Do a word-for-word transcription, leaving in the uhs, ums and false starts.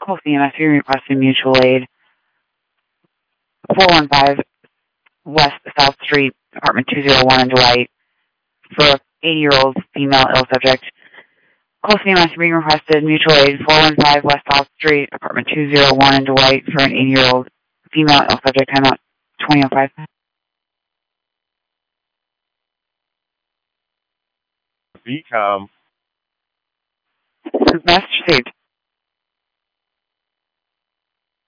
Call C M S being requested mutual aid. four one five West South Street, apartment two oh one in Dwight, for an eighty-year-old female ill subject. Call C M S being requested mutual aid. four one five West South Street, apartment two oh one in Dwight, for an eighty-year-old female ill subject. Time out twenty oh five. V COM. Message received.